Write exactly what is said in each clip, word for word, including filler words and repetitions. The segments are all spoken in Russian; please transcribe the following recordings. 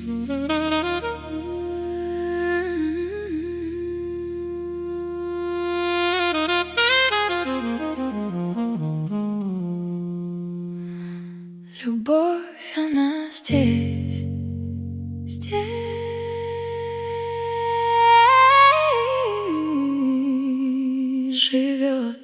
Любовь, она здесь, здесь живет.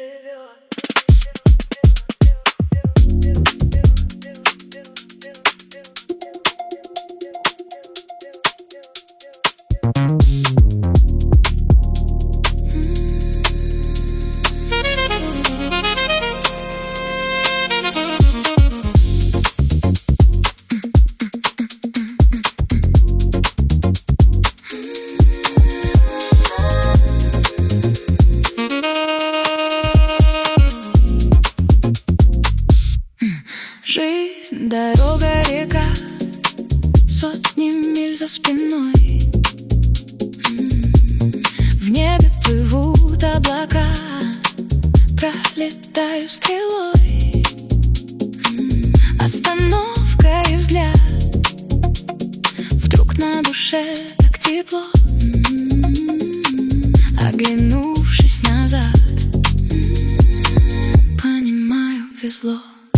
Жизнь, дорога, река, сотни миль за спиной. В небе плывут облака, пролетаю стрелой. Остановка и взгляд, вдруг на душе так тепло. Оглянувшись назад, понимаю, везло.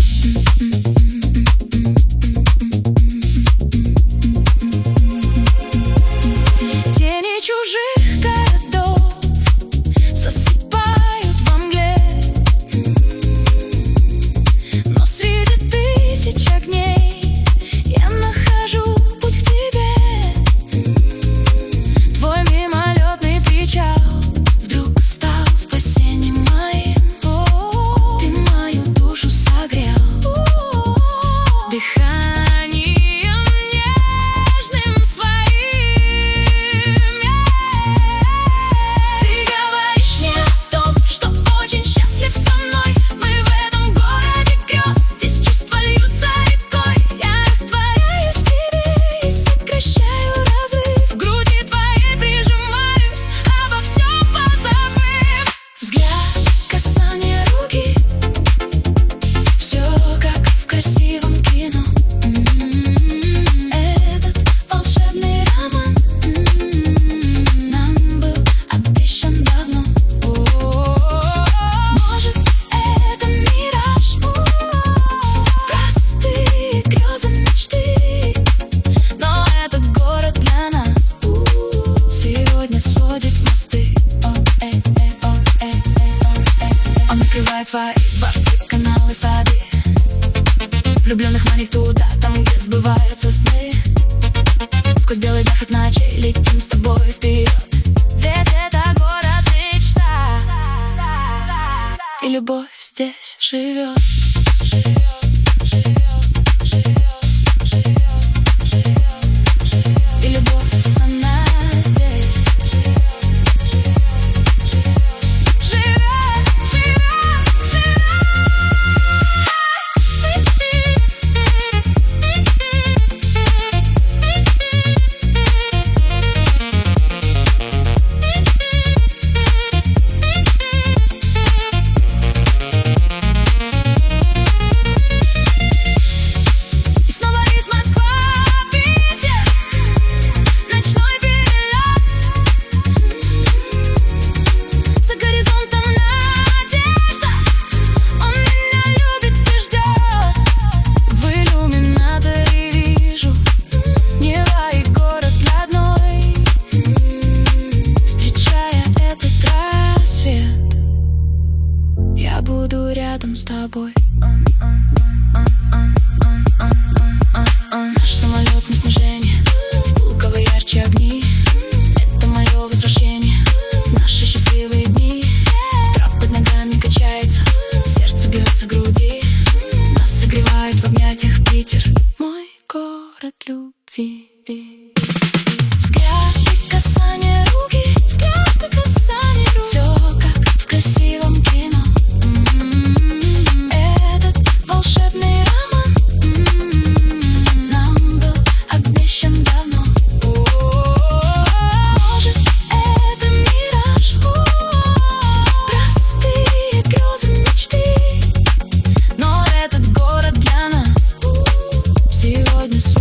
Тени чужих городов засыпают во мгле, но среди тысяч огней я нахожу путь к тебе. Твой мимолетный причал вдруг стал спасением моим. Ты мою душу согрел.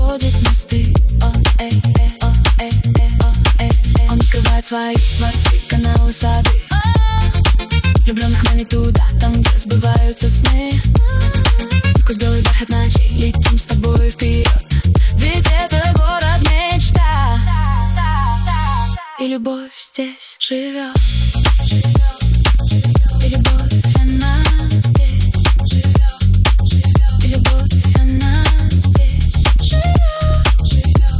возводит мосты. О, э, э, о, э, э, о, э, э. Он открывает свои дворцы, каналы, сады. Влюбленных манит туда, там, где сбываются сны. Сквозь белый бархат ночей летим с тобой вперед, ведь это город мечта, и любовь здесь живет. И любовь, она здесь живет. И любовь, она здесь живет.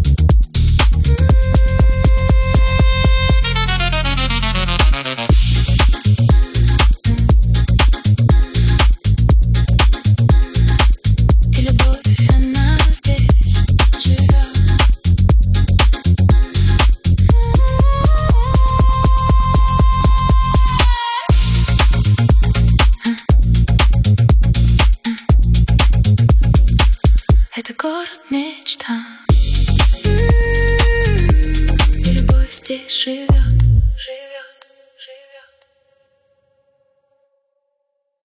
И любовь, она здесь живет. Это город мечта. И любовь здесь живет.